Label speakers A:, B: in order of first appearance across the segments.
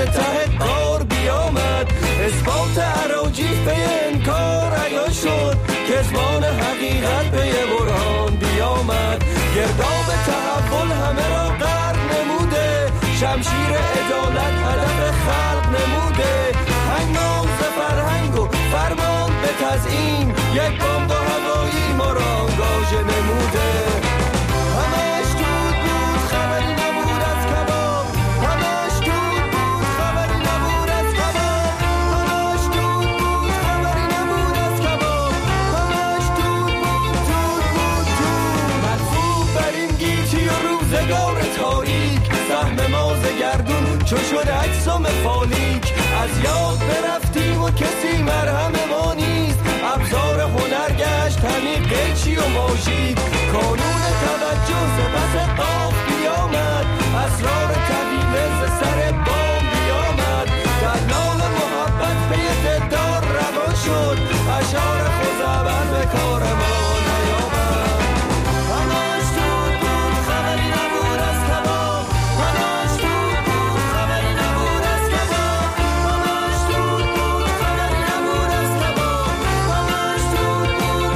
A: ته قار بیامد، اثبات اراجیف به انکار عیان شد، کذبان حقیقت به برهان بیامد. گرداب تحول همه را غرق نموده، شمشیر عدالت هدف خلق نموده. هنگام ز فرهنگ و فرمان به تزیین، یک بمب هوایی ما را آنگاژه نموده. همش دود بود خبری نبود از کباب، همش دود بود خبری نبود از کباب، همش دود بود خبری نبود از کباب، همش دود بود مدفوع بر این گیتی و روزگار تاریک، سهم ما ز گردون چو شد اجسام فالیک. از یاد برفتیم و کسی مرهم ما نیست، ابزار هنر گشت همین قیچی و ماژیک. کانون توجه ز پس قاف بیامد، اسرار طویله ز سر بام بیامد. دلال محبت پی دلدار روان شد، اشعار خزعبل به کار ما نیامد. همش دود بود خبری نبود از کباب، همش دود بود خبری نبود از کباب، همش دود بود خبری نبود از کباب، همش دود بود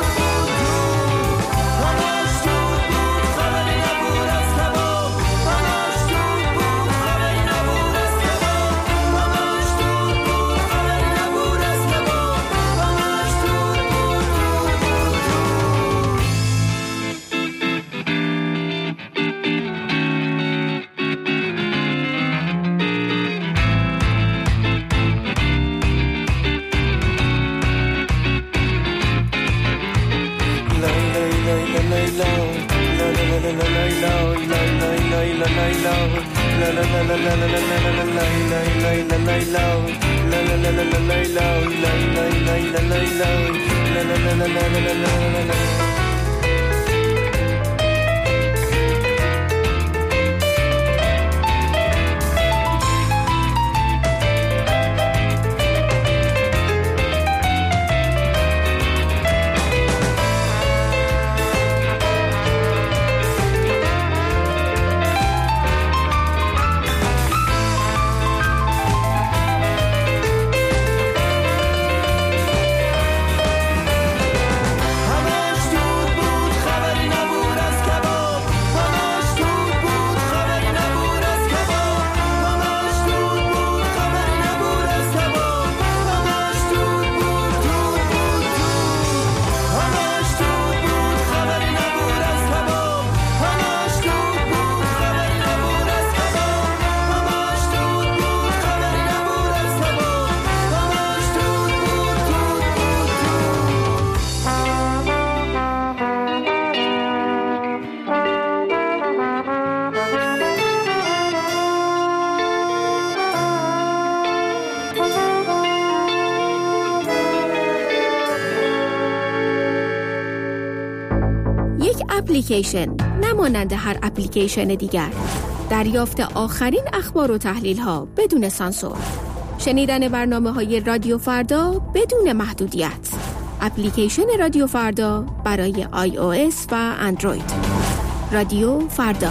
A: همش دود بود خبری نبود از کباب، همش دود بود خبری نبود از کباب، همش دود بود خبری نبود از کباب، همش دود
B: اپلیکیشن نمانند هر اپلیکیشن دیگر. دریافت آخرین اخبار و تحلیل ها بدون سانسور. شنیدن برنامه‌های رادیو فردا بدون محدودیت. اپلیکیشن رادیو فردا برای iOS و اندروید. رادیو فردا.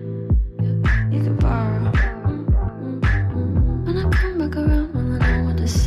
C: When I come back around, will I know what to say?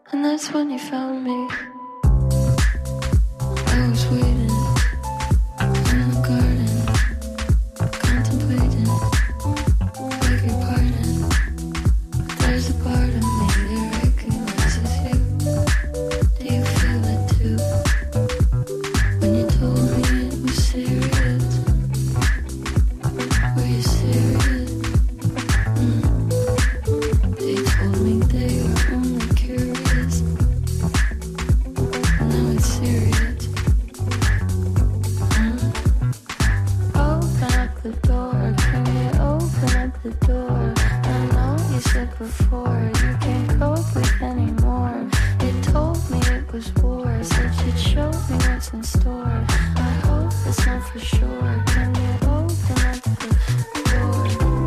C: And that's when you found me. I was waiting in the garden, contemplating, beg your pardon. There's a part of me that recognizes you. Do you feel it too? When you told me it was serious, were you serious? They told me they were only curious. Now it's serious. Open up the door, can you open up the door? I know you said before you can't cope with anymore. They told me it was war, said you'd show me what's in store. I hope it's not for sure. Can you open up the door?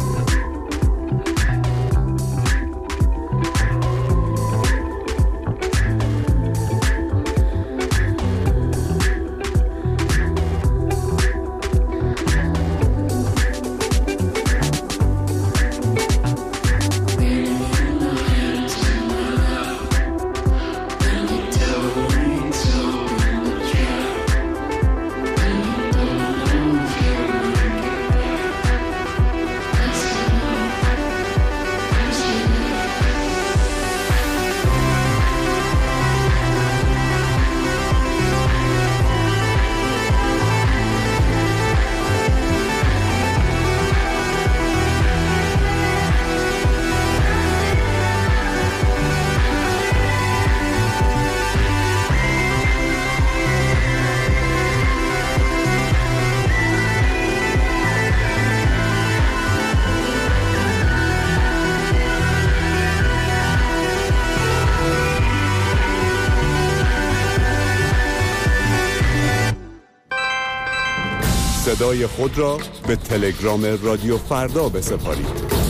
D: صدای خود را به تلگرام رادیو فردا بسپارید.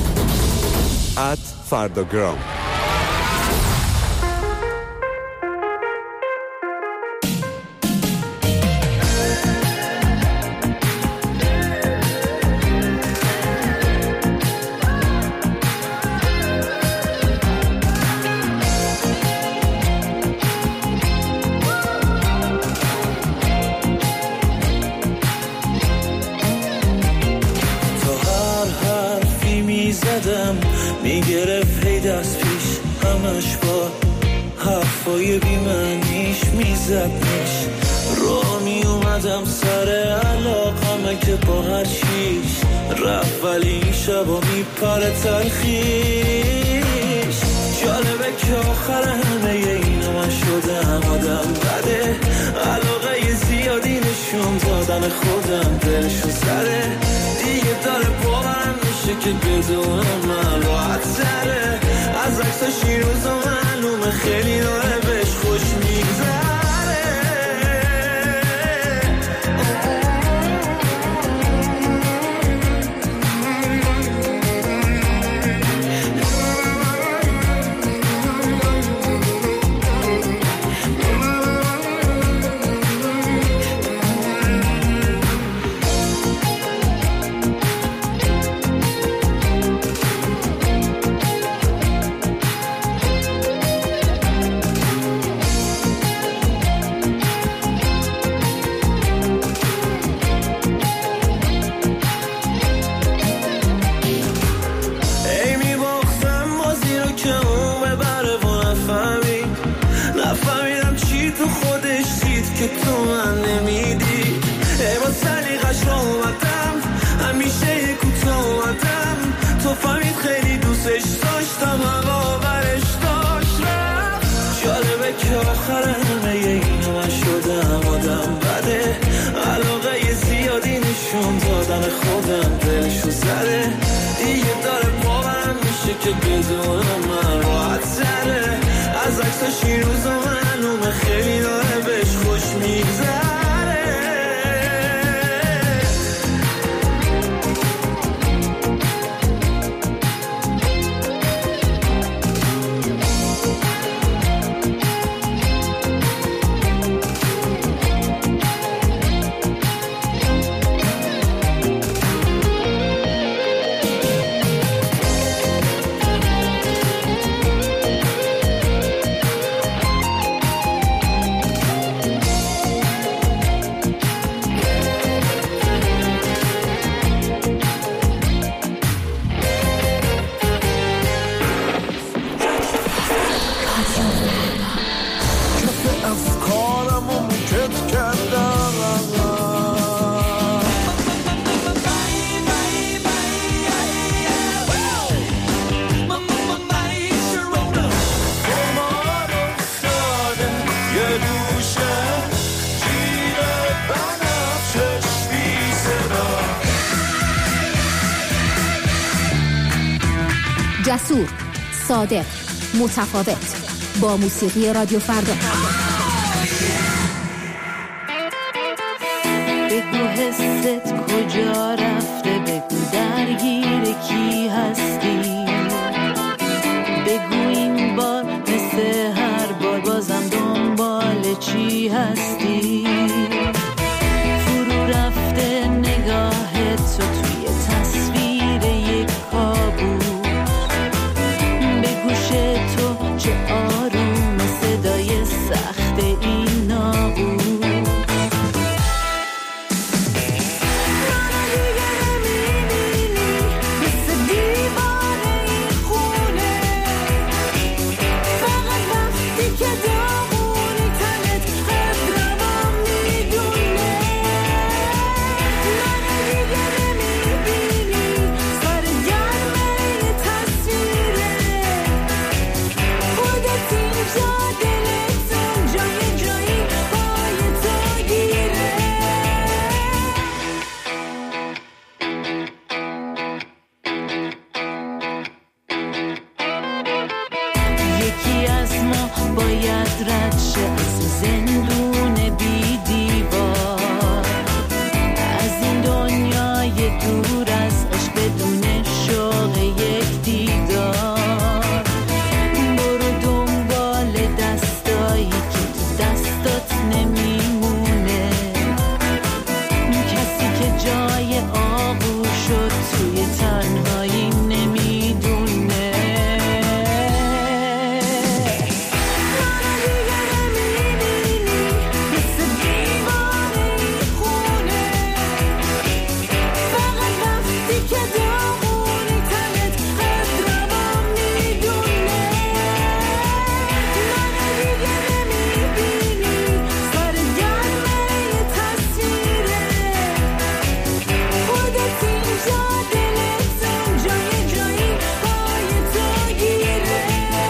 D: @فرداگرام.
A: میگرفت هی دست پیش همش با حرفای بیمعنیش میزدنش. را می اومدم سر علاقمه که با هر چیش رفت، ولی این شبا میپره تلخیش. جالبه که آخر همه اینا من شدم آدم بده، علاقه زیادی نشون دادن خودم دلشو زده. دیگه داره باورم میشه که بدونم من راحت سره. از عکساش این روزا معلومه خیلی داره بهش خوش میگذره. که تو من نمیدی ای با سلیقش را اومدم، همیشه کوتاه اومدم. تو فهمید خیلی دوستش داشتم اما برش داشتم. جالبه که آخر همه اینا من شدم آدم بده، علاقه زیادی نشون دادن خودم دلشو زده. دیگه داره باورم میشه که بدونم من راحت سره. از عکساش این روزا معلومه خیلی داره بهش خوش میگذره. کف افکارمو موکت کردم
B: جسور، صادق، متفاوت، با موسیقی رادیو فردا.
C: بگو حست کجا رفته، بگو درگیر کی هستی، بگو این بار مثل هر بار بازم دنبال چی هستی. فرو رفته نگاه تو توی تصویر یک کابوس، تو چه آروم صدای سخت این ناقوس. منو دیگه نمیبینی مثل دیواره این خونه، فقط وقتی که داغونی تنت قدرمم میدونه. منو دیگه نمیبینی سر گرمه یه تصویره، خودت اینجا دلتون جای جایی پای تو گیره. یکی از ما باید رد شه از زندون بی دیوار، از این دنیای دور از عشق بدون شوق یک دیدار. برو دنبال دستایی که تو دستات نمیمونه، کسی که جای آغوش شد توی تنهایی نمیدونه. منو دیگه نمیبینی مثل دیواره این خونه، فقط وقتی که داغونی تنت قدرمم میدونه. منو دیگه نمیبینی سر گرمه یه تصویره، خودت اینجا دلتون جای جایی پای تو گیره.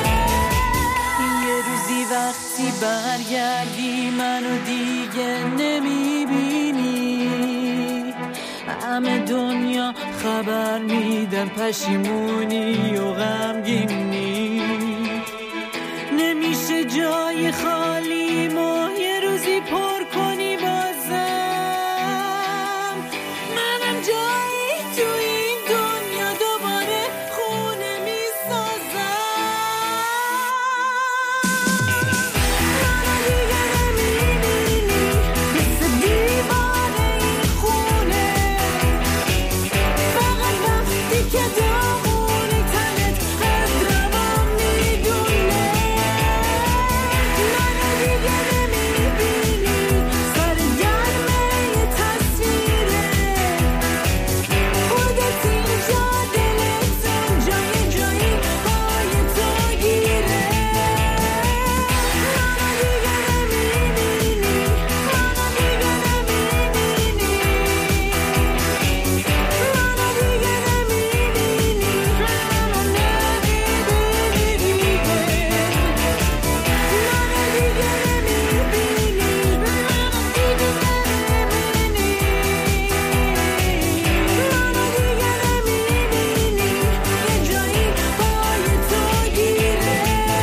C: یه روزی وقتی برگردی منو دیگه نمیبینی، همه دنیا خبر میدن پشیمونی و غمگینی. نمیشه جای خالیمو یه روزی پر کنی بازم، منم جایی تو این دنیا دوباره خونه میسازم. منو دیگه نمیبینی مثل دیواره این خونه، فقط وقتی که داغونی تنت قدرمم میدونه. منو دیگه نمیبینی سر گرمه یه تصویره، خودت اینجا دلتون جای جایی پای تو گیره. منو دیگه نمیبینی، منو دیگه نمیبینی، منو دیگه نمیبینی، منو نمیبینی دیگه. منو دیگه نمیبینی، منو دیگه نمیبینی، منو دیگه نمیبینی، یه جایی پای تو گیره.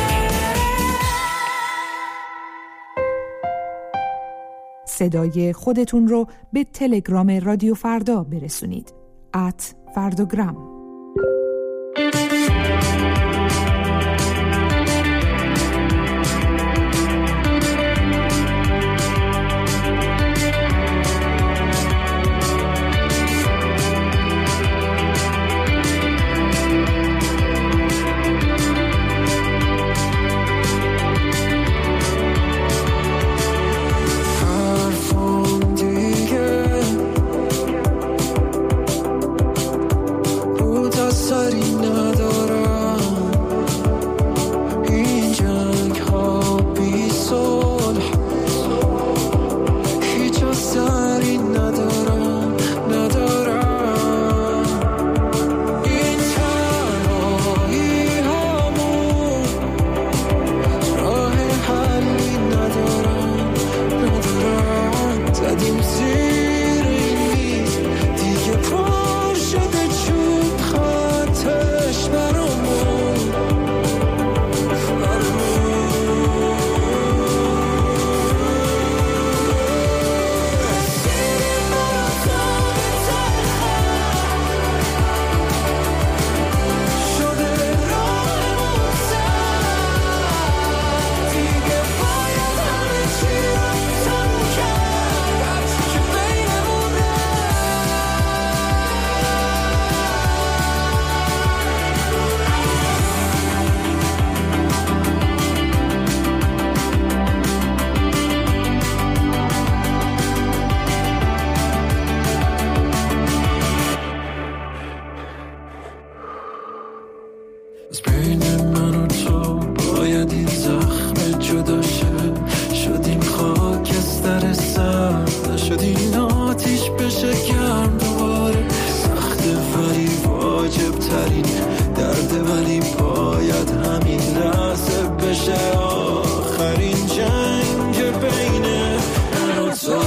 E: صدای خودتون رو به تلگرام رادیو فردا برسونید. @فرداگرام.
A: حرفم دیگه بشه آخرین جنگ بین من و تو.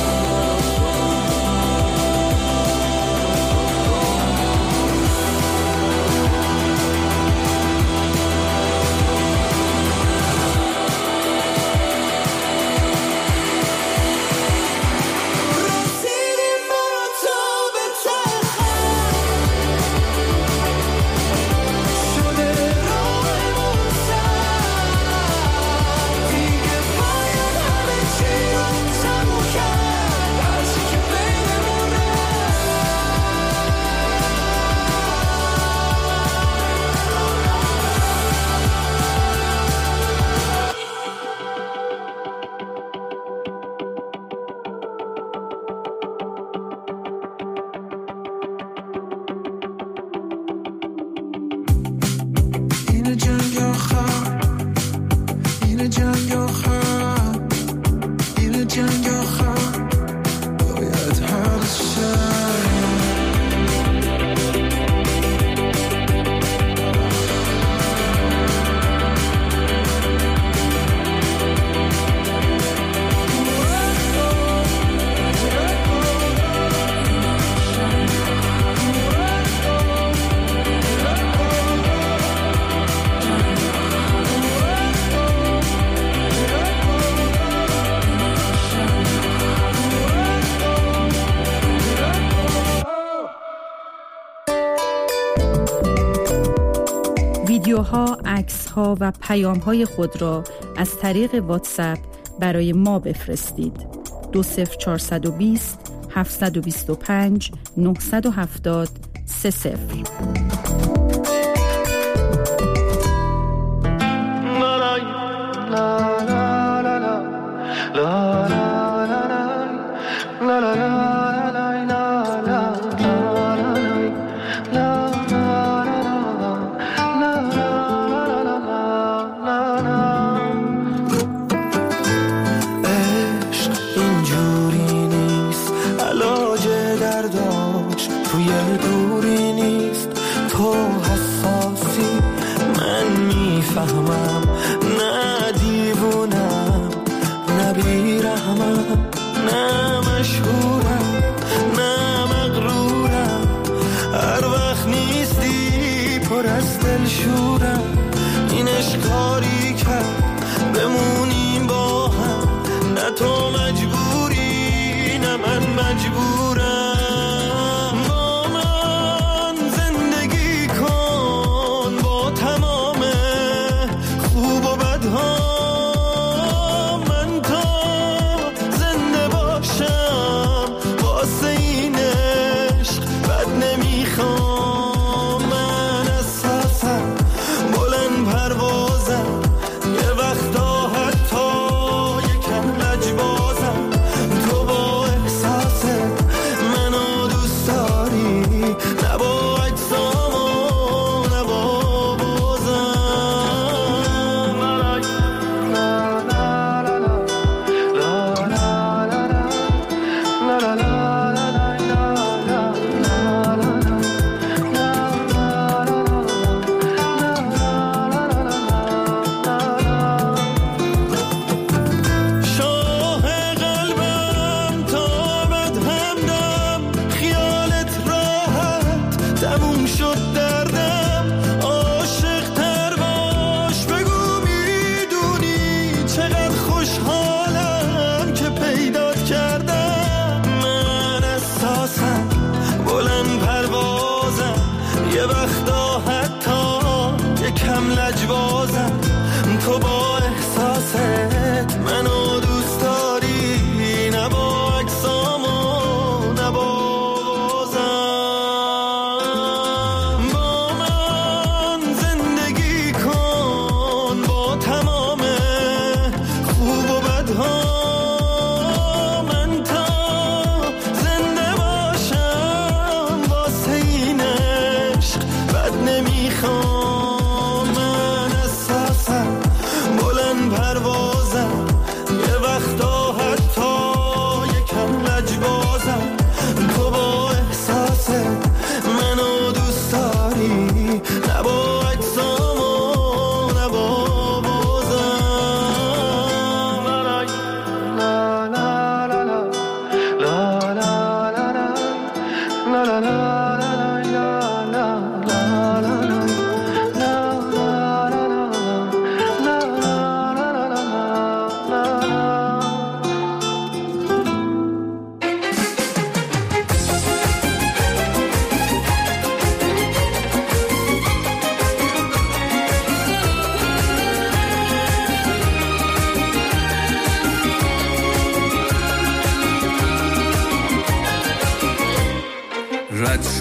F: ویدیوها، عکس‌ها و پیام‌های خود را از طریق واتساپ برای ما بفرستید. 20420 725 970 30.
A: خوب و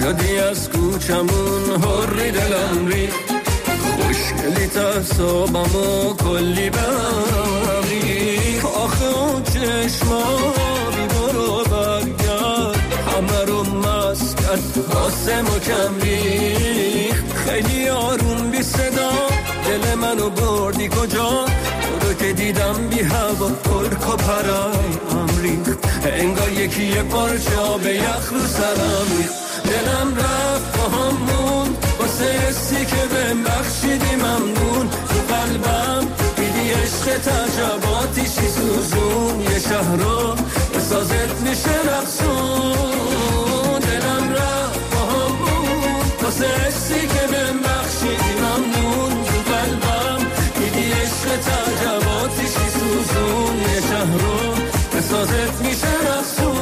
A: شدی از کوچمون حری دلم ریخت خوشگلی تصابمو کلی بهم ریخت آخه اون چشما بی برو برگرد همه رو مست کرد واسه ما کم ریخت خیلی آروم بی صدا دل منو بردی کجا تو رو که دیدم بی هوا ترک و پرم ریخت انگار یکی یه پارچه به یخ رو سرم ریخت دلم رفت با همون واسه حسی که بهم بخشیدی ممنون تو قلبم دیدی عشق تجرباتیشی سوزون یه شهر رو به سازت میشه رقصون دلم رفت با همون واسه حسی که بهم بخشیدی ممنون تو قلبم دیدی عشق تجرباتیشی سوزون یه شهر رو به سازت میشه رقصون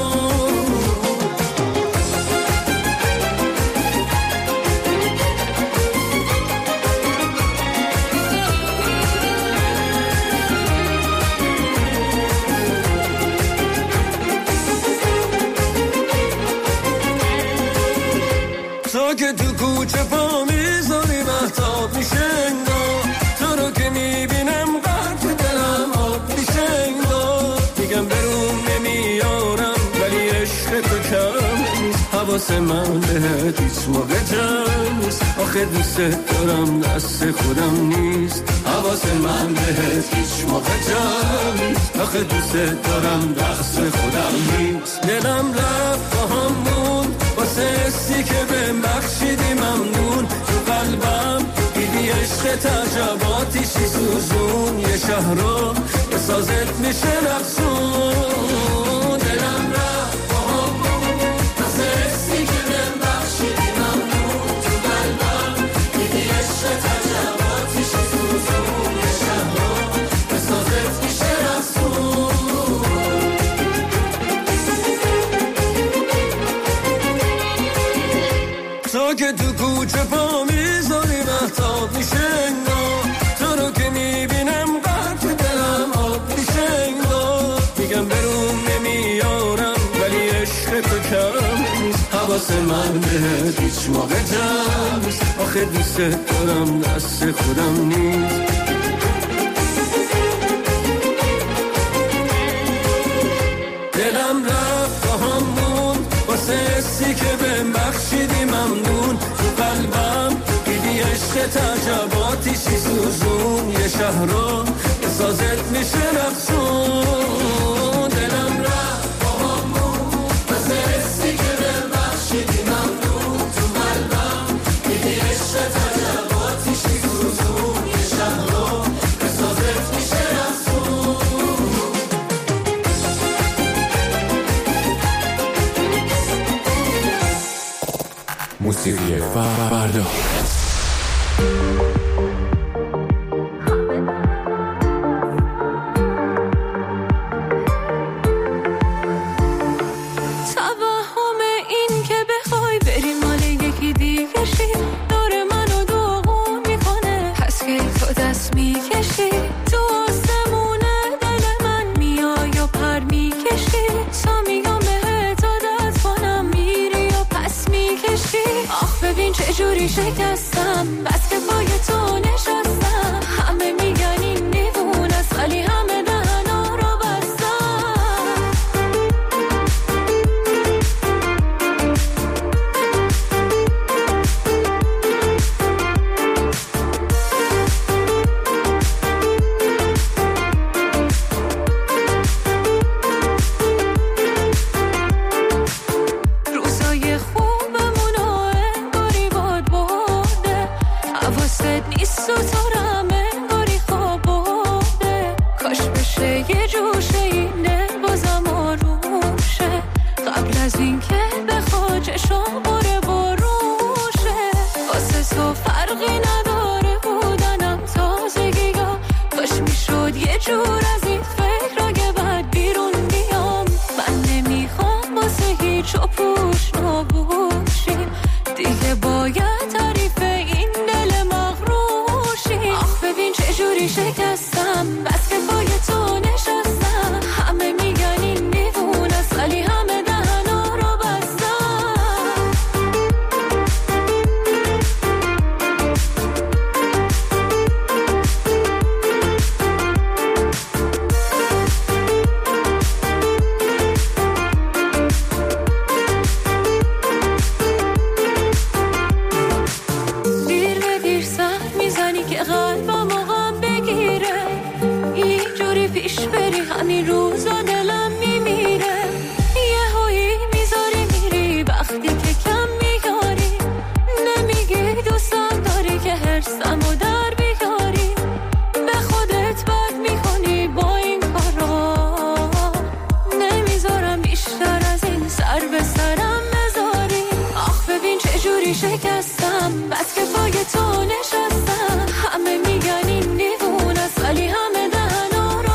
A: تو که تو کوچه پا میذاری محتاب میشه انگار تو رو که میبینم قلب دلم آب میشه انگار میگم بروم نمیارم ولی عشق تو کم نیست حواس من بهت هیچ موقع جمع نیست آخه دوست دارم دست خودم نیست حواس من بهت هیچ موقع جمع نیست آخه دوست دارم دست خودم نیست دلم رفت با همون واسه حسی که بهم بخشیدی ممنون تو قلبم دیدی عشق تجرباتیشی سوزون یه شهر رو به سازت میشه رقصون دلم رفت با همون واسه حسی که بهم بخشیدی ممنون تو قلبم دیدی عشق تجرباتیشی سوزون یه شهر رو به سازت میشه رقصون تو که تو کوچه پا میذاری محتاب میشه انگار تو رو که میبینم قلب دلم آب میشه انگار میگم بروم نمیارم ولی عشق تو کم نیست حواس من بهت هیچ موقع جمع نیست آخه دوست دارم دست خودم نیست دلم رفت با همون واسه حسی که بهم بخشیدی ممنون تو قلبم دیدی عشق تجرباتیشی سوزون یه شهر رو به سازت میشه رقصون دلم رفت با همون واسه حسی که بهم بخشیدی ممنون تو قلبم دیدی عشق تجرباتیشی سوزون یه شهر رو به سازت میشه رقصون
G: موسیقی فردا
C: توهم این که بخوای بری مال یکی دیگه شی دور منو داغون میکنه پس که تو دست میکشی تو آسمونه دل من میای یا پر میکشی تا میگم بهت عادت کنم میری یا پس میکشی آخ ببین چه جوری شکستم بس که پای تو نشستم همه میگن این دیوونه است ولی همه دهنا رو بستم روزای خوبمونو انگاری باد برده حواست نیست و تو رم انگاری خواب برده کاش بشه یه جوشه این دل بازم آروم شه قبل از این که بخوا چشم بره بروشه واسه تو فرقی نداره بودنم تازگیگا کاش میشد یه جور از این فکر که بعد بیرون بیام من نمیخوام واسه هیچ و پوش نبوشیم دیگه باید تعریف این دل مغروشی آخ ببین چه جوری شکستم بس که پای تو نشستم همه میگن این دیوونه است ولی همه دهنا رو بستم پیش بری همین روزا دلم میمیره. یه هایی میذاری میری وقتی که کم میاری، نمیگی دوستم داری که هرسمو در بیاری. به خودت بد میکنی با این کارا، نمیذارم بیشتر از این سر به سرم بذاری. آخ ببین چجوری شکستم، بس که پای تو نشستم. همه میگن این دیوونه است ولی همه دهنا رو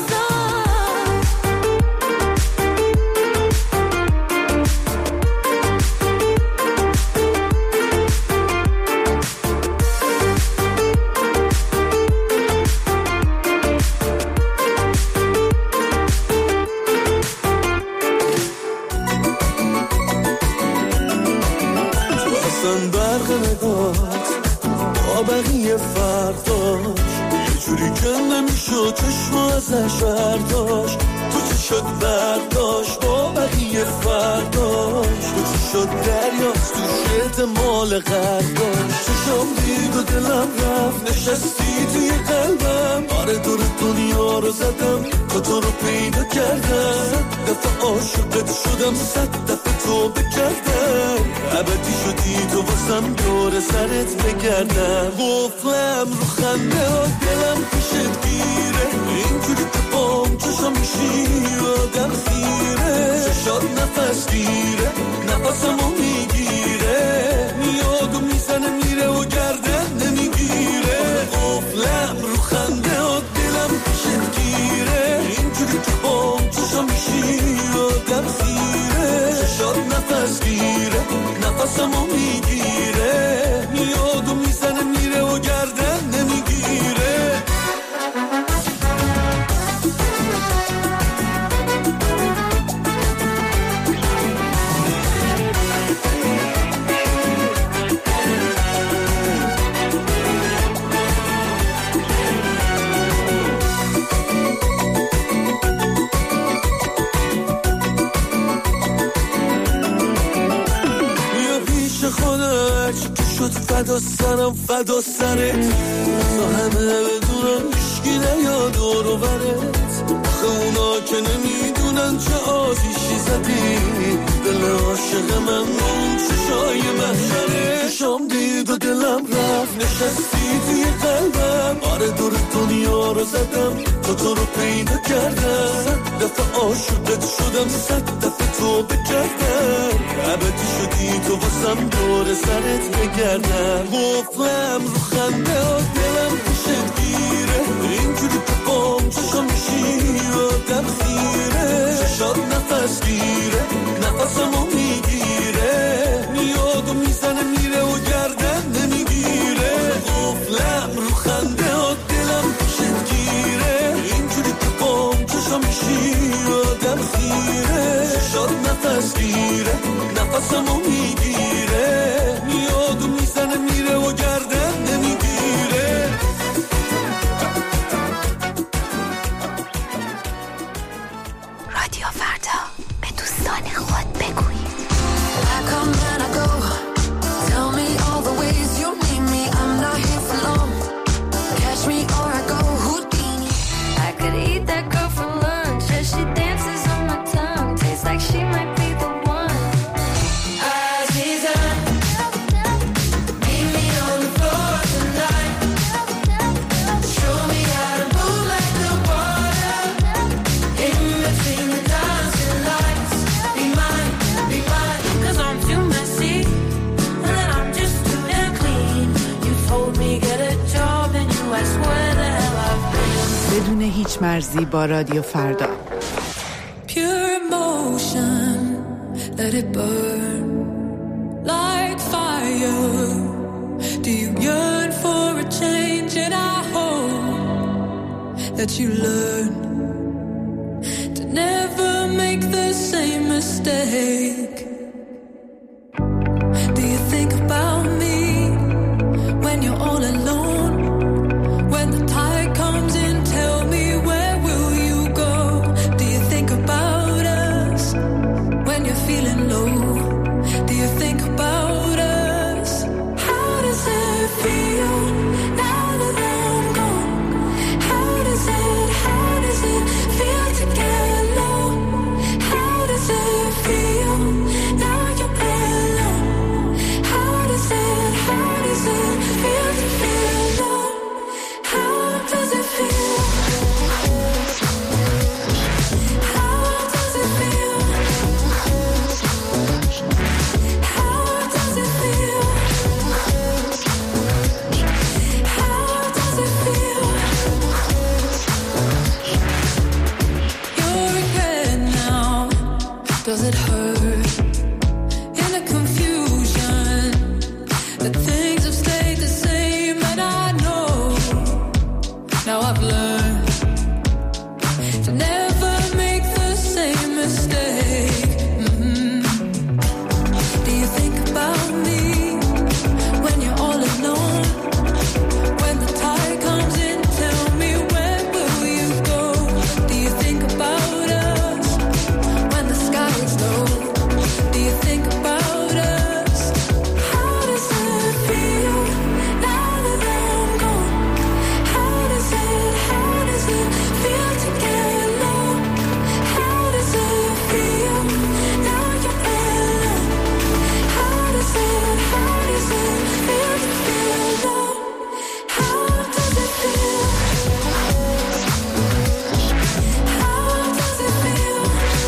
A: بقیه فرداش یه جوری که نمیشد چشم ازش برداشت. تو چی شد برداشت با بقیه فرداش. تو چی شد دریاست تو شد مال غرداشت. چشم دید و دلم رفت نشستی توی قلبم. آره دور دنیا رو زدم تا تو رو پیدا کردم. دفعه عاشقت شدم 100 دفعه تو بکردم. ابدی شدی تو واسم دور سرت بگردم. قفلم رو خنده ها دلم پیشت گیره. اینجوری که بام چشم میشی آدم خیره. چشات نفس گیره نفسمو میگیره. میاد و میزنه میره و گردن نمیگیره. قفلم رو خنده ها دلم پیشت گیره. اینجوری که بام چشم میشی آدم خیره. چشات نفس گیره نفسمو میگیره. میاد و میزنه میره و گردن نمیگیره. شد فدا سرم فدا سرت. تا همه بدونم هیشگی نیاد دور و برت. آخه اونا که نمیدونن چه آزیشی زدی. دل عاشق من اون چشای محشره. چشام دید و دلم رفت نشستی توی قلبم. آره دور دنیا رو زدم تا تو رو پیدا کردم. 100 دفعه عاشقت شدم 100 دفعه تو بکردم. ابدی شدی تو واسم دور سرت بگردم. قفلم رو خنده ها دلم پیشت گیره. اینجوری که بام چشم میشی آدم خیره. چشات نفس گیره نفسمو میگیره. میاد و میزنه میره و گردن نمیگیره. قفلم رو خنده ها دلم پیشت گیره. اینجوری که بام چشم میشی آدم خیره. چشات نفس گیره نفسمو میگیره. میاد و میزنه میره و گردن نمیگیره.
H: رادیو فردا به دوستان خود بگویید.
C: I come and I go. Tell me all the ways you need me. I'm not here for long. Catch me or I go Houdini. I could eat that girl for lunch. Yeah, she dances on my tongue. Tastes like she might be the one. Aziza, meet me on the floor tonight. Show me how to move like the water. In between the dancing lights. Be mine, 'cause I'm too messy. And then I'm just too damn clean. You told me get a job and you asked where the hell I've been.
E: بدون هیچ مرزی با رادیو فردا.
C: Pure emotion, let it burn like fire. Do you yearn for a change? And I hope that you learn to never make the same mistake. Do you think about me when you're all alone? When the tide comes in, tell me where will you go? Do you think about us when you're feeling low? Do you think about us? How does it feel now that I'm gone? How does it
I: it hurt in the confusion that things have stayed the same, and I know now I've learned to never make the same mistake. Do you think about me when you're all alone? When the tide comes in, tell me, where will you go? Do you think about us when the sky is low? Do you think about us? How does it feel now that I'm gone? How does it feel to get low? How does it feel now you're alone? How does it feel to feel low? How does it feel? How does it feel?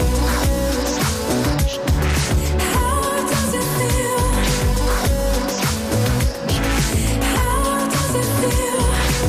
I: How does it feel? How does it feel?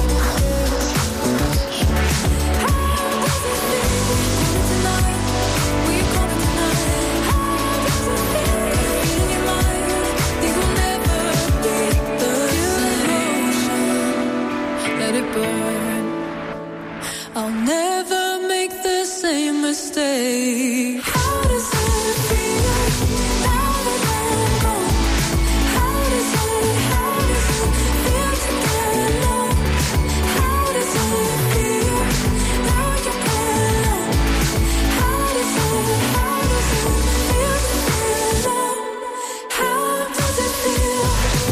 I: Tonight, will you call me tonight? How does it feel? In your mind, things will never be the same. Let it burn. I'll never make the same mistake. How does it feel now that I'm gone? How does it feel to get low? How does it feel now you're alone? How does it feel to feel low? How does it feel?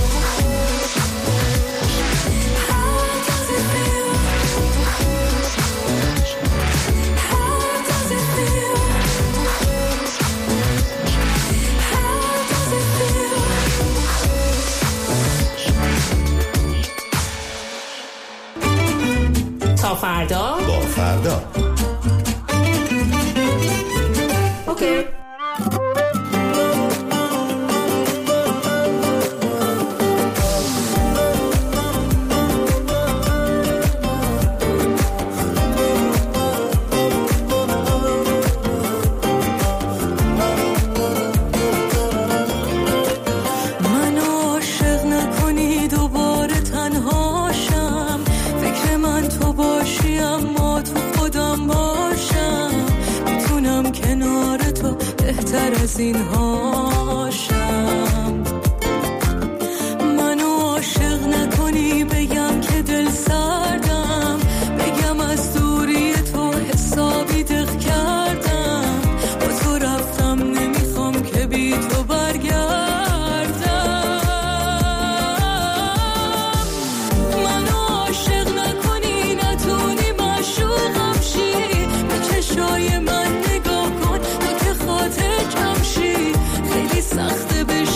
I: How does it feel? How does it feel? How does it feel?
J: تا فردا
K: با فردا.
J: اوکی.
I: منو عاشق نکنی دوباره تنهاشم، فکر من تو باشی اما تو خودم باشم، میتونم کنار تو بهتر از این هاشم. منو عاشق نکنی بگم که دل سردم، بگم از دوری تو حسابی دق کردم، با تو رفتم نمیخوام که بی تو برگردم. منو عاشق نکنی نتونی معشوقم شی، به چشای من نگاه کن تو که خاطر کم شی، خیلی سخته به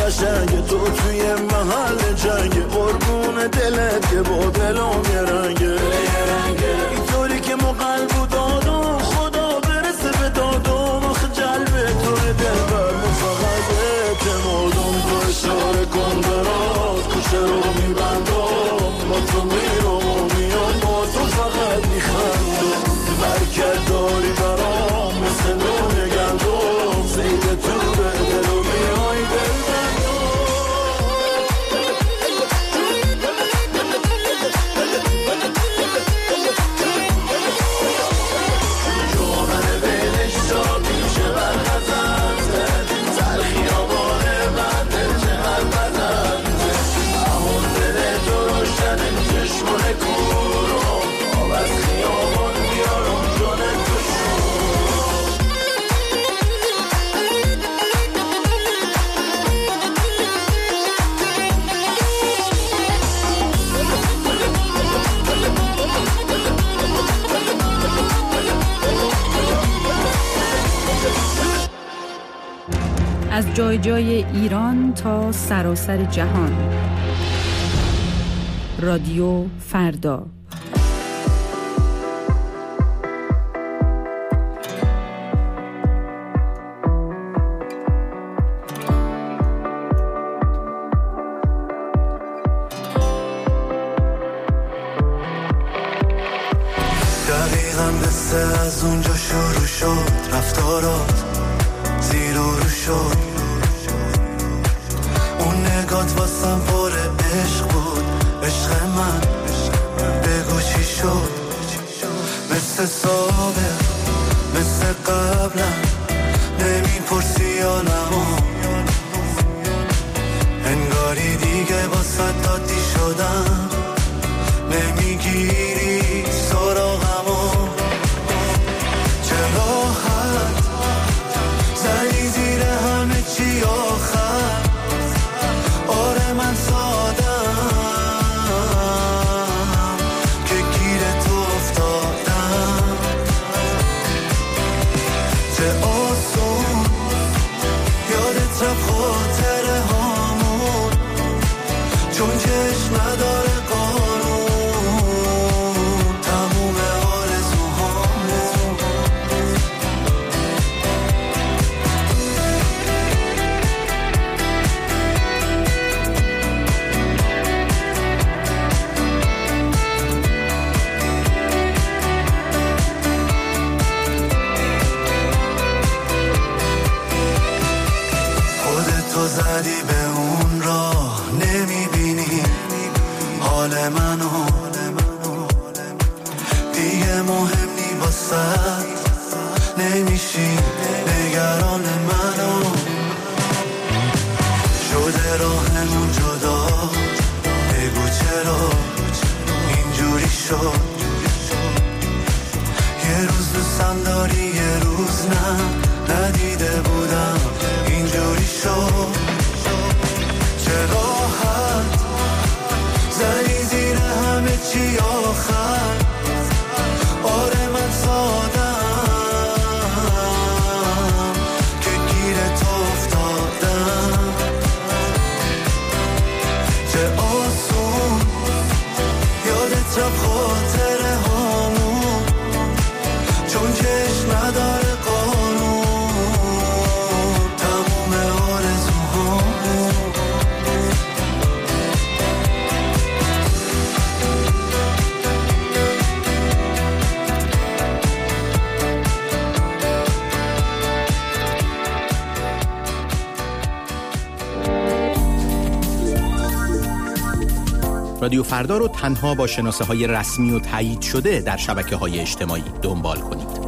K: قشنگ تو توی محل جنگ قربون دلت که با دلم یه رنگه اینطوری که ما قلب و دادم خدا برسه به دادم آخه جلبه توی دل برمون فقط اعتمادم تو اشاره کن برات کوچه رو میبندم با تو میرم و میام با تو فقط میخندم برکت داری برام مثل نون گندم زید تو به دل و میای دل
F: از جای جای ایران تا سراسر جهان. رادیو فردا.
K: دقیقاً مثل از اونجا شروع شد رفتارات زیر و رو شد اون نگات واسم پر عشق بود عشق من بگو چی شد مثل سابق مثل قبلم نمیپرسی آنمو انگاری دیگه واسه دادی شدم نمیگیری سراغمو چه راحت زنی زیر همه چی آخر آره من سادم که گیر تو افتادم چه آسون یادت رفت خاطره هامون چون چشم نداره قانون تموم آرزوهامون خودتو زدی به اون راه نمیبینی حال منو دیگه مهم نی واسه نمیشی نگران منو شده راهمون جدا بگو چرا اینجوری شد یه روز دوستم داری یه روز نه ندیده بودم اینجوری شد چه راحت زنی زیر همه چی آخر آره من سادم که گیر تو افتادم چه آسون یادت رفت خاطره هامون چون چشم نداره قانون تموم آرزوهامون
L: رادیو فردا رو تنها با شناسه‌های رسمی و تایید شده در شبکه‌های اجتماعی دنبال کنید.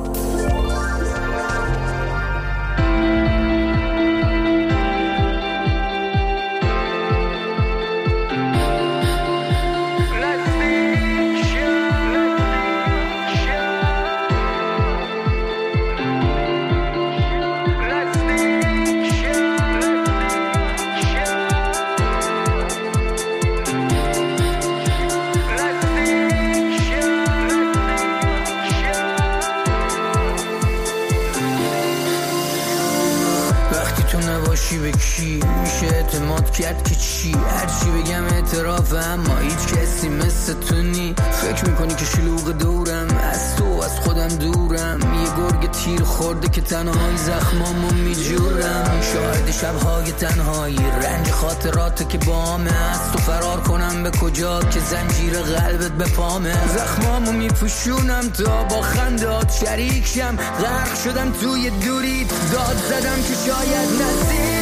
M: تو نباشی به کی میشه اعتماد کرد که چی؟ هرچی بگم اعتراف، اما هیچ کسی مثل تو نی. فکر میکنی که شلوغ دورم، از تو از خودم دورم. یه گرگ تیر خورده که تنهایی زخمامو میجورم. شاهد شبهای تنهایی، رنج خاطرات که بامه. از تو فرار کنم به کجا که زنجیر قلبت به پامه. زخمامو میپوشونم تا با خندات شریک شم. غرق شدم توی دوری، داد زدم که شاید نزدیک